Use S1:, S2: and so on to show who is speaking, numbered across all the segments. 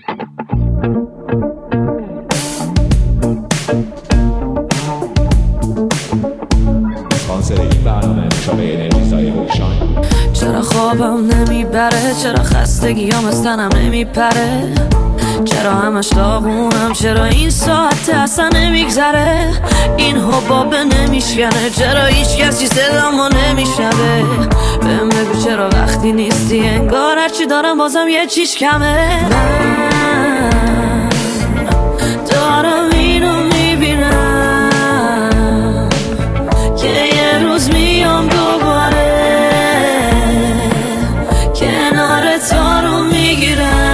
S1: اسپانسر این برنامه مشابه انرژیزای هوشان.
S2: چرا خوابم نمیبره، چرا خستگیام از تنم نمیپره، چرا همش داغونم، چرا این ساعت اصلا نمیگذره، این حباب نمیشکنه، چرا هیچ کسی صدامو نمیشنوه، بهم بگو چرا وقتی نیستی انگار هرچی دارم بازم یه چیز کمه. من دارم اینو میبینم که یه روز میام دوباره کنار تو رو میگیرم.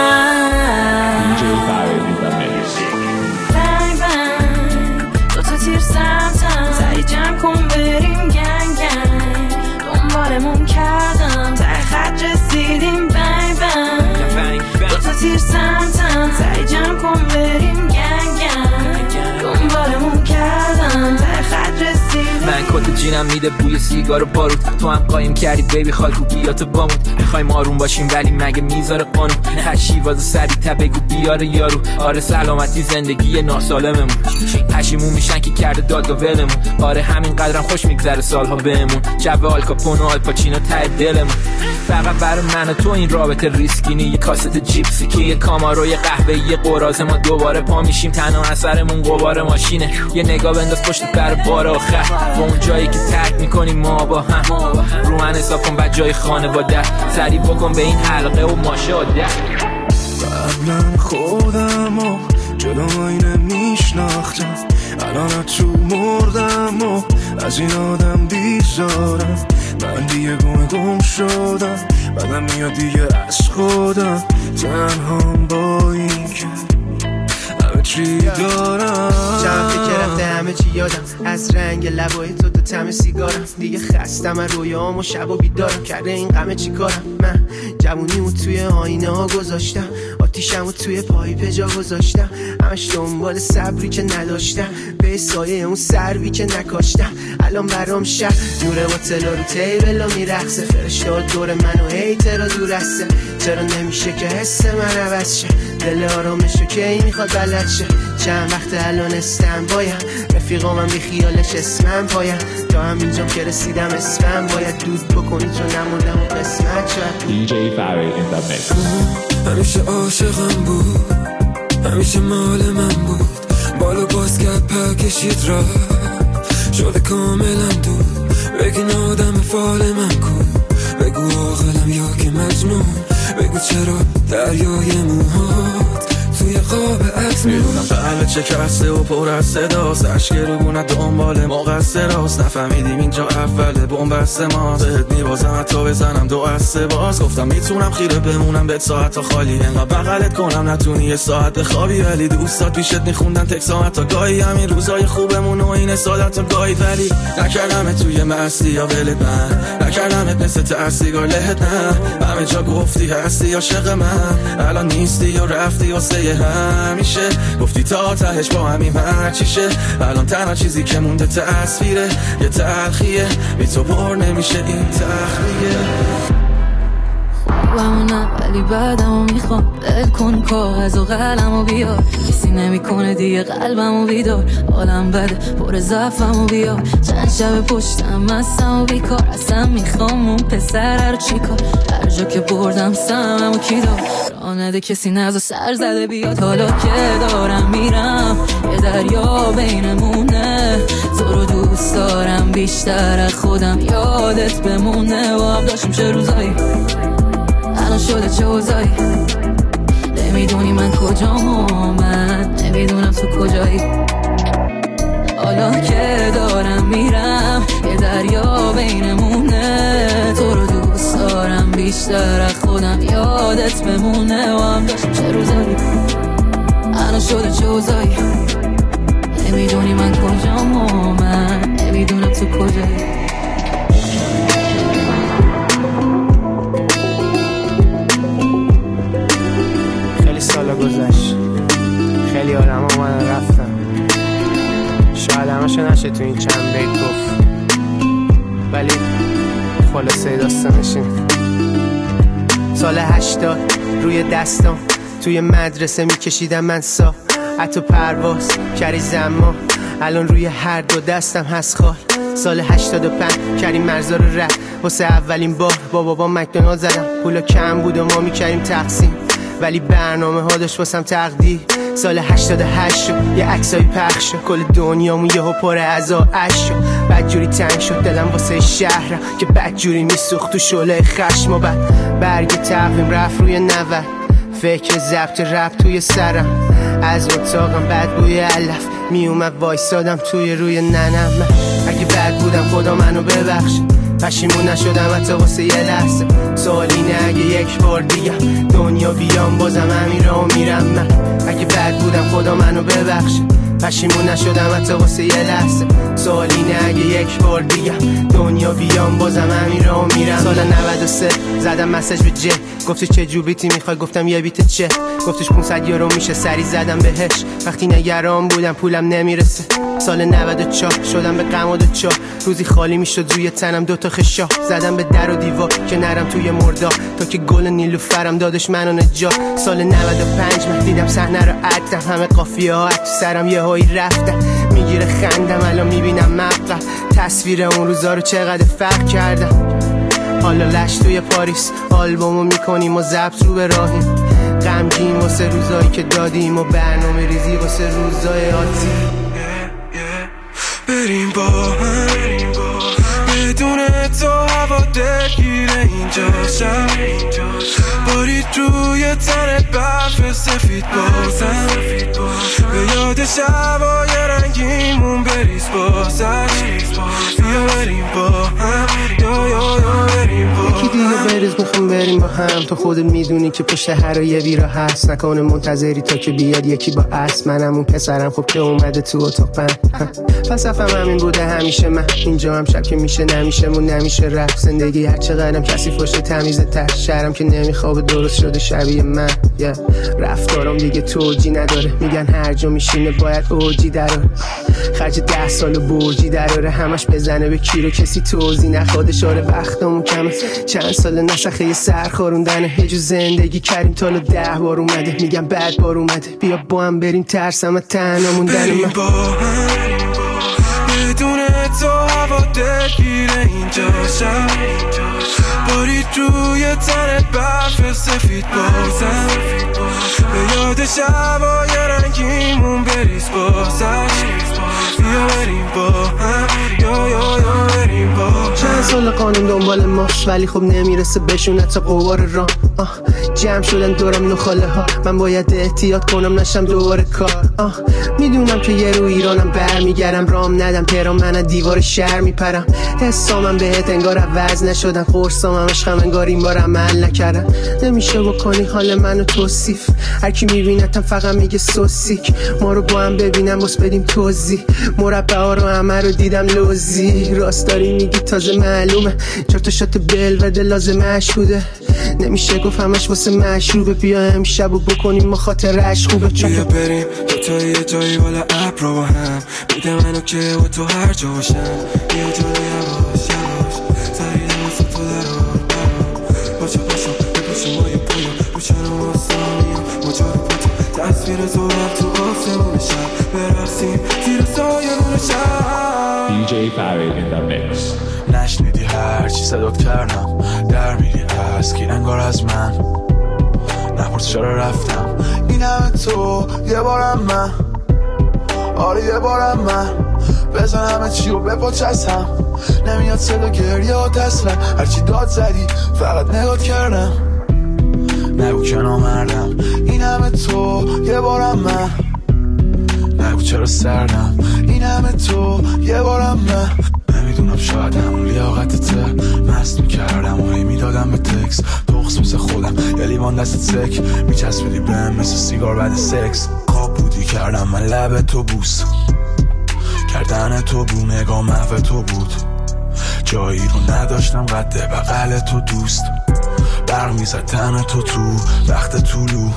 S2: سعی جمع کن بریم گنگ گنگ، دنبالمون کردم ته خط رسیدیم بنگ بنگ، دوتا تیر سمتم سعی جمع کن بریم گنگ گنگ، دنبالمون کردم ته خط رسیدیم.
S3: من کت جینم میده بوی سیگار و بارود، تو هم قایم کردی بیبی خالکو بیاتو بامون، میخوایم آروم باشیم ولی مگه میذاره قانون، هشی واسه سری تا بگو بیاره یارو، آره سلامتی زندگی ناسالممون، پشیمون میشن که کرده داد و ولمون، آره همین قدرم خوش میگذره سالها بهمون، جو آلکاپون و آلپاچینو ته دلمون، فقط برای من و تو این رابطه ریسکینی، یه کاست جیپسی که یه کامارو یه قهوه یه قراضه، ما دوباره پا میشیم تنها اثرمون غبار ماشینه، یه نگاه بنداز پشت در بار آخر با اون جایی که ترک میکنیم ما با هم، رو من حساب کن بعد جای خانواده، سریع بکن به این حلقه و ماشاءالله.
S4: قبلا خودم و جلوی نمیشناختم، الان تو مردم و از این آدم بیزارم، من دیگه گم شدم، بعدم میاد دیگه از خودم، تنهام با این که همه چی دارم،
S5: چند فکر رفته همه چی یادم، از رنگ لبای تو تا طعم سیگارم، دیگه خستم از رویام و شب و بیدارم، کرده این غمه چی کارم، من جوونیمو توی آینه ها گذاشتم، آتیشمو توی پایپ جا گذاشتم، همش دنبال صبری که نداشتم، به سایه اون سروی که نکاشتم، الان برام شب نوره با تلا رو تیبلا میرقصه، فرشتاد دور منو هیترا دور هسته، چرا نمیشه که حس من عوض شه، دل آرامشو که این میخواد بلد شه، چند وقت الان استم بایم، رفیقامم بی خیالش اسمم پایم، تا همینجام که رسیدم اسمم باید دود بکنی چون نموندم و قسمت شد.
S1: DJ Farid in the mix.
S4: همیشه عاشقم بود، همیشه مال من بود، بالو باز کرد پر کشید را شده کاملا دود، بگین آدم فال من کن، بگو عاقلم یا که مجنون، بگو چرا دریای موهات توی قاب عکس میدونم قلب چه کسته و پر از صداست، عشق روبونت دنبال مقصراست، نفهمیدیم اینجا اوله بنبست ما، بهت میبازم حتی بزنم دو از سه باز، گفتم میتونم خیره بمونم بهت ساعت تا خالی، انقدر بغلت کنم نتونی یه ساعت بخوابی، ولی دوستات پیشت میخوندن تک ساعت تا گاهی، همین روزای خوبمون و این سالت تا گاهی، ولی نکردم توی مستی یا ولت من، نکردم مثل ترسیگار لهت نه، همه جا گفتی هستی عاشق من، الان نیستی یا رفتی یا همیشه گفتی تا تهش با همین هرچیشه، الان تنها چیزی که مونده تصویره، یه تلخیه بی تو بر نمیشه این تخلیه،
S2: خوبمونم ولی بعدمو میخوام، دل کن کاغذ و قلمو بیار، کسی نمیکنه دیگه قلبمو بیدار، حالم بده پر ضعفمو بیار، چند شب پشتم مستم و بیکار، اصلا میخوام اون پسر رو چیکار، هر جا که بردم سممو کی دار، راه نده کسی نزا سر زده بیاد، حالا که دارم میرم یه دریا بینمونه، تو رو دوست دارم بیشتر از خودم، یادت بمونه و هم داشتیم چه روزایی، الان شده چه اوضاعی، نمیدونی من کجام و من نمیدونم تو کجایی، حالا که دارم میرم یه دریا بینمونه، تو رو دوست دارم بیشتر از خودم، یادت بمونه و هم داشتیم چه روزایی، الان شده چه اوضاعی، نمیدونی من کجام و من نمیدونم تو کجایی.
S5: سالا گذشت، خیلی آدم اومدن رفتن، شاید همشو نشه تو این چند بیت گفت، ولی خلاصه داستانش این سال 80 روی دستم توی مدرسه میکشیدم من ساعت و پرواز کری زمان، الان روی هر دو دستم هست خال. سال 85 کریم مرزا رو رد واسه اولین بار با بابا مکدونالد زدم. پولا کم بود و ما میکردیم تقسیم، ولی برنامه ها داشت واسم تقدیر. سال 88 شد یه عکسای پخش شد، کل دنیامون یهو پر از آش شد. بدجوری تنگ شد دلم واسه شهرم که بدجوری میسوخت تو شعله خشم. و بعد برگ تقویم رفت روی 90، فکر ضبط رپ توی سرم، از اتاقم بد بوی علف میومد وایسادم توی روی ننم. اگه بد بودم خدا منو ببخش، پشیمون نشدم حتی واسه یه لحظه. سوال اینه اگه یک بار دیگه دنیا بیام بازم همین راه میرم من. اگه بد بودم خدا منو ببخش، پشیمون نشدم حتی واسه یه لحظه. سوال اینه اگه یک بار دیگه دنیا بیام بازم همین راه میرم. سال 93 زدم مسیج به جه، گفتی چه جوبیتی میخوای؟ گفتم یه بیت چه؟ گفتش 500 یورو میشه. سری زدم بهش وقتی نگران بودم پولم نمیرسه. سال 94 شدم به غم و دوچار، روزی خالی میشد روی تنم دوتا خشا. زدم به در و دیوار که نرم توی مردا، تا که گل نیلوفرم دادش منو نجات. سال 95 من دیدم صحنه رو عدم، همه قافیه ها تو سرم یه هایی رفتن. میگیره خندم الان میبینم مقطع تصویر اون روزا رو چقدر فرق کردم. حالا لش توی پاریس آلبومو میکنیم و ضبط رو به راهیم، غمگین واسه روزایی که دادیم و برنامه ریزی واسه روزای آتی.
S4: بریم با هم بدون تو هوا دلگیره اینجا شب، بارید روی تن برف سفید بازم، به یاد شبای رنگیمون بریز بازش. بیا بریم با هم، یا بریم با هم.
S5: یکی دیگه بریز میخوام بریم با هم. تو خودت میدونی که پشت هر یه ویرا هست، نکنه منتظری تا که بیاد یکی با اسب. منم اون پسرم خب که اومده تو اتاق بند. فلسفه‌م همین بوده همیشه، من اینجا هم شب که میشه نمیشه مون نمیشه رفت. زندگی هر چقدرم کسی فاشه تمیزه تر، شهرم که نمیخوابه درست شده شبیه من. رفتارم دیگه توجی نداره، میگن هر جا میشینه باید اوجی دراره. خرج 10 سال برجی دراره، همش بزنه به کی رو کسی توضیح نخواد. اشاره وقتمون کمه، چند سال نسخه سر خوروندنه. یه جو زندگی کردیم تا 10 بار اومده، میگم بعد بار اومده. بیا با هم بریم ترسم و تنها موندن من.
S4: با هم بدون تو هوا دلگیره اینجا شب، بارید روی تن برف سفید بازم، به یاد شبای رنگیمون بریز بازش. بیا بریم با هم، یا بریم با هم.
S5: چند سال قانون دنبال ماست ولی خب نمیرسه بشونه تا قوار راه. جمع شدن دورم نخاله ها، من باید احتیاط کنم نشم دوباره کار. میدونم که یه رو ایرانم برمیگردم، رام ندم تهران من دیوار شهر میپرم. حسامم بهت انگار عوض نشدن، قرصام عشقم انگار این بار عمل نکردم. نمیشه بکنی حال منو توصیف، هر کی میبینتم فقط میگه سوسیک. ما رو با هم ببینم بس بدیم توضیح، مربع ها رو همه رو دیدم لوزی. راست داری میگی تازه معلومه، 4 تا شات بلوده لازم مشهوده. نمیشه گفت همش واسه مشروبه، بیا امشب و بکنیم ما خاطرش خوبه.
S4: بیا بریم تا یه جایی بالا ابر رو با هم، میده منو که و تو هر جا باشم. یه جایی یواش سری نماز تو درار باشو بپوشم مای پویا رو چنم آسانیم مجار پوتا. تصویر تو تو آسمون شب برقصیم زیر سایه رون شب.
S1: DJ Farid in the mix.
S6: نشنیدی هر چی صدات کردم، در میری از کی انگار از من. نپرس چرا رفتم، این همه تو یه بارم من. آره یه بارم من، بزن همه چی و بپاچ از هم. نمیاد صدا گریه و اصلا، هرچی داد زدی فقط نگات کردم. نگو که نامردم، این همه تو یه بارم من. نگو چرا سردم، این همه تو یه بارم من. نمیدونم شاید همون لیاقتته، مست میکردم و میدادم به تکس. تخص مثل خودم یه لیوان دست سک، میچسبیدی بهم مثل سیگار بعد سکس. خواب بودی کردم من لب تو بوس، کردن تو بود نگاه محو تو بود. جایی رو نداشتم قد بغل تو دوست، برق میزد تن تو وقت طولو،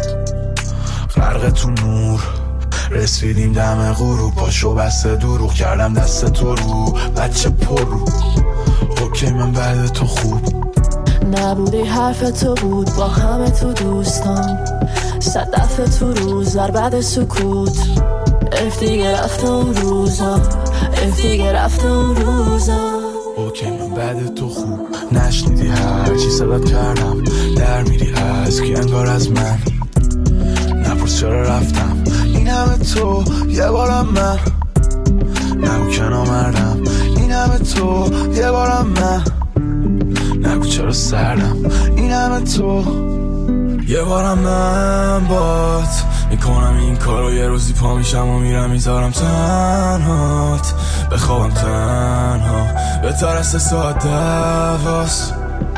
S6: غرق تو نور. رسیدیم دم غروب، پاشو بسته دروغ کردم دست تو رو. بچه پر رو اوکی من بعد تو خوب
S2: نبودی، حرف تو بود با همه تو دوستان. صد دفعه تو روز بعد سکوت اف دیگه رفته اون روزا اف دیگه رفته اون روزا
S6: اوکی من بعد تو خوب نشنیدی هرچی صدات کردم در میری از کی انگار از من نپرس چرا رفتم این همه تو یه بارم من نگو که نامردم این همه تو یه بارم من نگو چرا سردم این همه تو یه بارم من بات میکنم این کارو یه روزی پا میشم و میرم میذارم تنهات بخوابم تنها بهتر از 3 ساعت دواست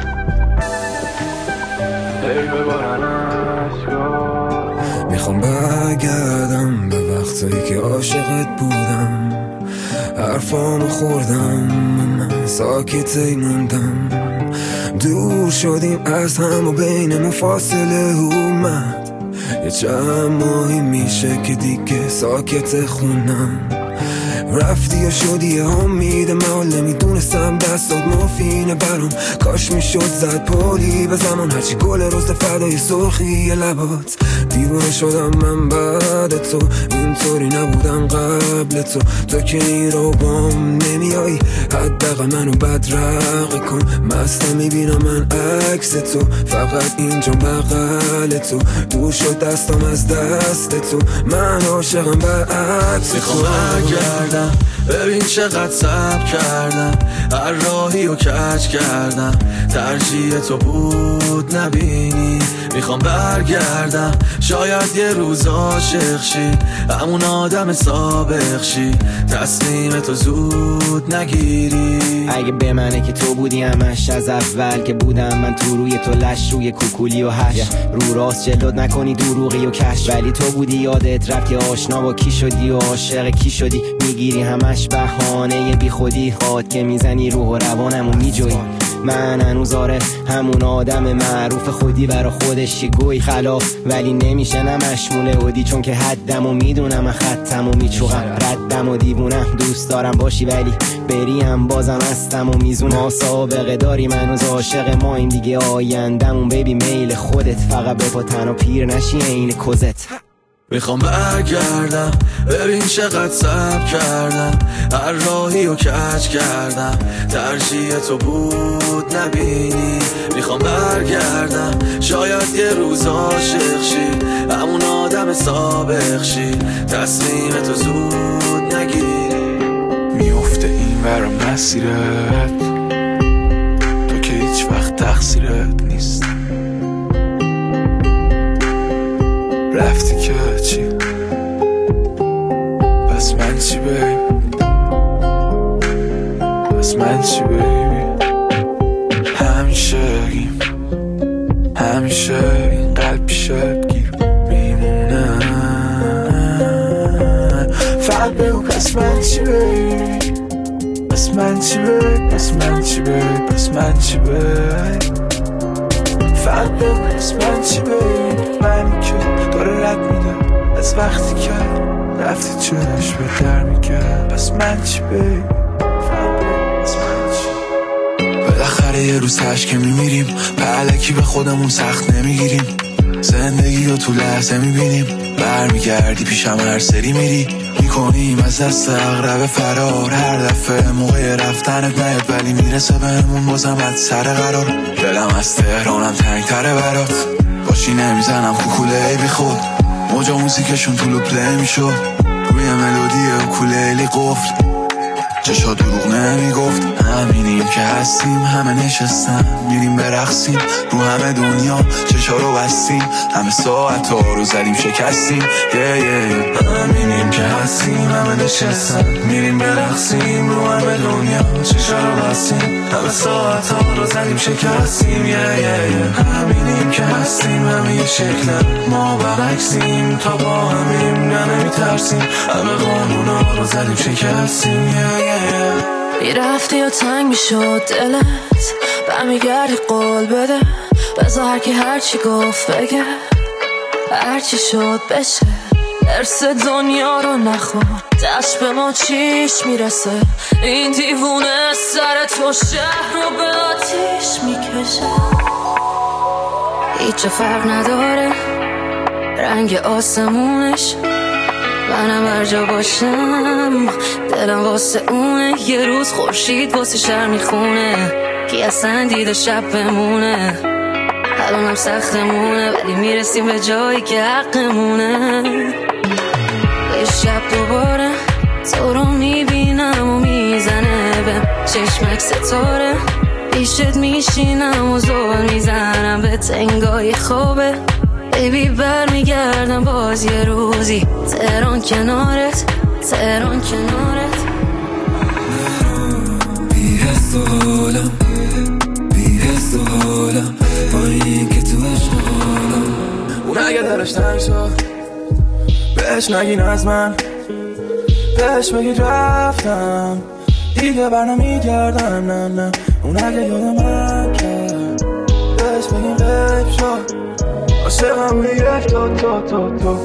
S4: میخوام برگردم به وقتایی که عاشقت بودم حرفامو خوردم من ساکت موندم دور شدیم از هم و بینمون فاصله اومد یه چند ماهی میشه که دیگه ساکت خونم رفتی و شدی امید من نمیدونستم دستات مفینه برام کاش میشد زد پولی به زمان هرچی گل روز فدای سرخی لبات دیوانه شدم من بعد تو اینطوری نبودم قبل تو که این رو بام نمیایی حداقل منو بدرقه کن مست میبینم من عکس تو فقط اینجا بغل تو دور شد دستم از دست تو من عاشقم برعکس تو
S6: ببین چقدر صبر کردم هر راهی رو کج کردم ترجیح تو بود نبینی میخوام برگردم شاید یه روز عاشق شی همون آدم سابق شی تصمیم تو زود نگیری
S3: اگه به منه که تو بودی همش از اول که بودم من تو روی تو لش روی کوکولی و هش رو راست جلوت نکنی دروغی و کش ولی تو بودی یادت رفت که آشنا با کی شدی و عاشق کی شدی میگیری همش بهانه بی خودی خود که میزنی روح و روانمو میجوی من هنوز آره همون آدم معروف خودی برا خودشی گوی خلاف ولی نمیشه نمشموله بودی چون که حدم و میدونم من خطم و میچوغم ردم و دیوونم دوست دارم باشی ولی بریم بازم هستم و میزونم ما سابقه داریم هنوز عاشق ما این دیگه آیندمون بیبی میل خودت فقط بپا تن و پیر نشی این کزت
S6: میخوام برگردم ببین چقدر صبر کردم هر راهی رو کج کردم ترجیح تو بود نبینی میخوام برگردم شاید یه روز عاشق شی همون آدم سابق شی تصمیم تو زود نگیری میفته این ورم مسیرت تو که هیچ وقت تقصیرت نیست رفتی که چی پس من چی بیبی پس من چی بیبی همیشه این قلب پیشت گیر میمونه فقط بگو پس من چی بیبی پس من چی بیبی پس من چی بیبی پس من چی بیبی فقط بگو پس من چی بیبی منی که داره رد میده از وقتی که رفتی چش به در میگه پس من چی بیبی فقط بگو پس من چی بالاخره یه روز تشک میمیریم پهلکی به خودمون سخت نمیگیریم زندگی رو تو لحظه میبینیم برمیگردی پیشم هر سری میری میکنیم از دست اغرب فرار هر دفعه موقع رفتنت نیاد ولی میرسه بهمون بازم از سر قرار دلم از تهرانم تنگتره برات باشی نمیزنم کوکوله بی خود موجا موزیکشون طولو پلی میشد روی ملودی اوکولیلی قفل چشا دروغ نمیگفت همینیم که هستیم همه نشستن میریم برقصیم رو همه دنیا چشا رو بستیم همه ساعت ها رو زدیم شکستیم همینیم که هستیم همه نشستن میریم برقصیم رو همه دنیا چشا رو بستیم همه ساعت ها رو زدیم شکستیم همینیم که هستیم همه یه شکلن ما برعکسیم تا با همیم نمیترسیم همه قانونا رو زدیم شکستیم
S2: میرفتی و تنگ میشد دلت برمیگردی قول بده بذار هرکی هرچی گفت بگه هرچی شد بشه ارس دنیا رو نخور دست به ما چیش میرسه این دیوونه سر تو شهر رو به آتیش میکشه هیچ فرق نداره رنگ آسمونش منم هر جا باشم دلم واسه اونه یه روز خورشید واسه شهر میخونه کی اصلا دیده شب بمونه الانم سختمونه ولی میرسیم به جایی که حقمونه یه شب دوباره تو رو میبینم و میزنه به چشمک ستاره پیشت میشینم و زور میزنم به تنگای خوابه بیبی برمیگردم باز یه روزی تهران کنارت تهران کنارت
S4: بی‌حس و حالم بی‌حس و حالم با این که تو عشقالم اون اگه درش تنگ شد بهش نگین از من بهش بگید رفتم دیگه برنمیگردم نه نه اون اگه یادم من کرد بهش بگین غیب شد عاشقم یک تو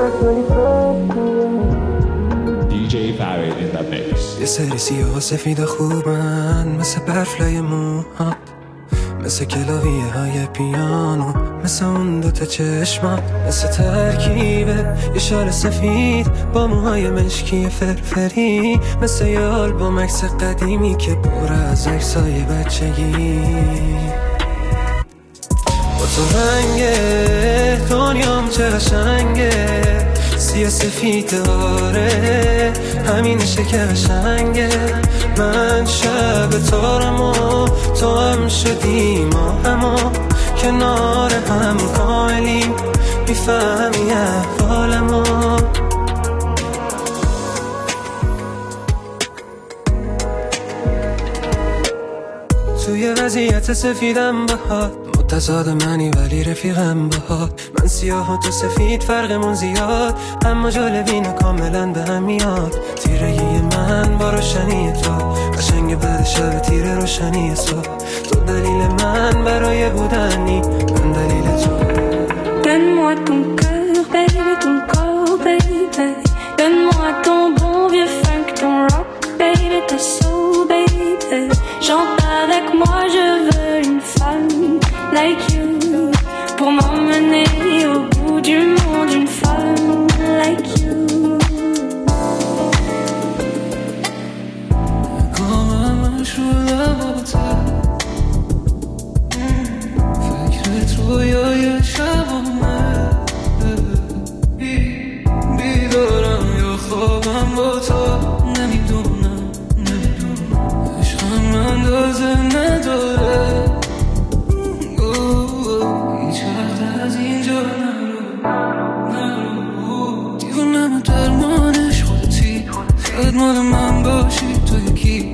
S1: DJ Farid in the mix.
S4: یه سری سیاه و سفید خوبن مثل برفلای موها مثل کلاویه های پیانو مثل اون دوتا چشمات مثل ترکیبه یه شال سفید با موهای مشکی فرفری مثل یه آلبوم عکس قدیمی که پر از عکسای بچگی با تو رنگه دنیام چه قشنگه سیاه سفید داره همینشه که قشنگه من شب تارم و تو هم شدیم و همو کنار هم کاملیم میفهمی احوالمو توی وضعیت سفیدم باهات متضاد منی ولی رفیقم باهات من سیاه و تو سفید فرقمون زیاد اما جالبینه کاملا به هم میاد تیرگی من با روشنی تو قشنگ بعد شب تیر روشنی صبح تو دلیل من برای بودنی من دلیل تو
S7: Donne-moi ton cœur, baby, ton corps, baby. Donne-moi ton bon vieux funk, ton rock, baby, ta soul, baby. Chante avec moi, je veux une femme like you. Pour m'emmener au bout du monde, une femme like you.
S4: Comme شدم با تو فکرت رویای شبم بیدارم یا خوابم با تو نمیدونم عشقم اندازه نداره هیچ وقت از اینجا نرو دیوونم درمانش خودتی خدمت من باشی تو یکی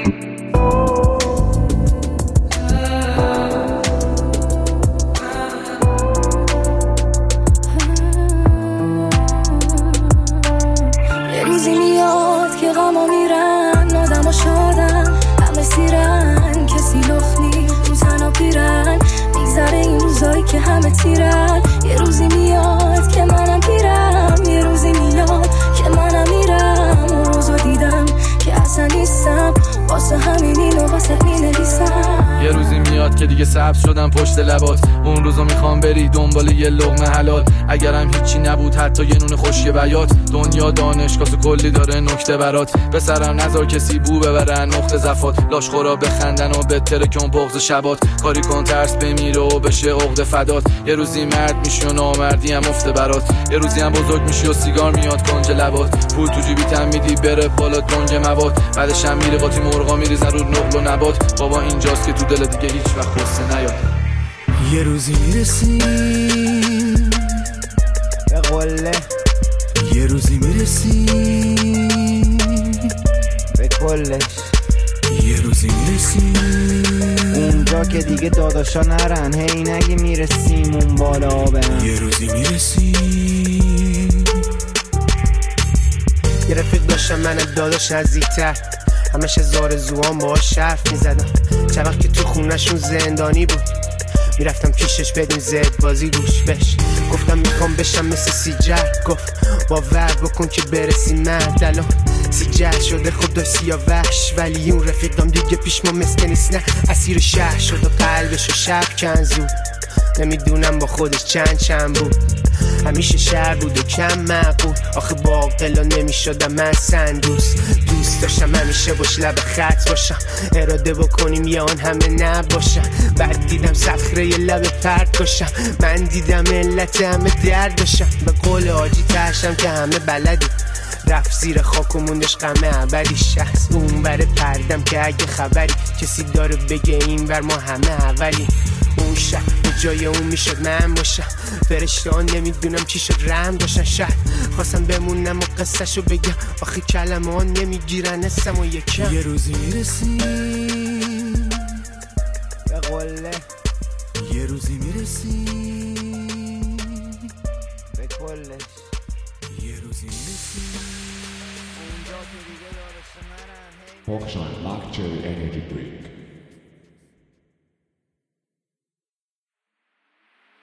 S2: یه روزی میاد که غما میرن آدم و شادن همه سیرن کسی لخ نی تو تنها پیرن میگذره این روزایی که همه تیرن یه روزی میاد که منم پیرم یه روزی میاد که منم میرم اون روزو دیدم که اصلا نیستم واسه همین اینو واسه مینویسم
S3: یه روزی میاد که دیگه سبز شدم پشت لبات اون روزو میخوام بری دنبال یه لقمه حلال اگرم هیچی نبود حتی یه نون خوشی بیات دنیا دانشگاه کلی داره نکته برات به سرم نذار کسی بو ببرن نقطه زفات لاش خورا بخندن و بهتره که اون بغض شبات کاری کن ترس بمیره و بشه عقده فدات یه روزی مرد میشی و نامردی هم افته برات یه روزی هم بزرگ میشی و سیگار میاد کنج لبات پول تو جیبی تن میدی بره بالا دنگ مواد بعدش هم میره قاطی مرغا میریزن رو نقل و نبات بابا اینجاست که تو دل دیگه هیچ وقت قصه نیاد
S5: یه روزی میرسیم یه قله یه روزی میرسیم به کلش یه روزی میرسیم اونجا که دیگه داداشا نرن هی نگی میرسیم اون بالا آبم یه روزی میرسیم یه رفیق داشتم من داداش نزدیکتر همش زارزوان باهاش حرف میزدم چه وقت که تو خونهشون زندانی بود میرفتم پیشش بدون زد بازی گوش بش گفتم میخوام بشم مثل سیجر گفت باور بکن که برسی مرد الان سیجر شده خود داشت سیاه وحش ولی اون رفیقم دیگه پیش ما مسکه نیست نه اسیر شهر شد و قلبشو شب کن زود نمیدونم با خودش چند بود همیشه شهر بود و کم معقول. آخه با عاقلا نمیشدم من دوست داشتم همیشه باش لب خط باشم، اراده بکنیم یا آن همه نباشم. بعد دیدم صخره ی لب پرد باشم، من دیدم علت همه درد داشتم. به قول حاجی ترشم که همه بلدی، رفت زیر خاک و موندش غم ابدی. شخص اون بره پردم که اگه خبری کسی داره بگه این بر ما همه اولی. اون شب جای اون میشد من باشم، فرشته ها نمیدونم چی شد رحم داشتن. شاید خواستم بمونم و قصهشو بگم، آخه کلمه ها نمیگیرن اسم و یکم. یه روزی میرسیم به قله، یه روزی میرسیم به کلش، یه روزی میرسیم اونجا که دیگه دارست منم.
S1: Hochschein Mark Cherry Energy Drink.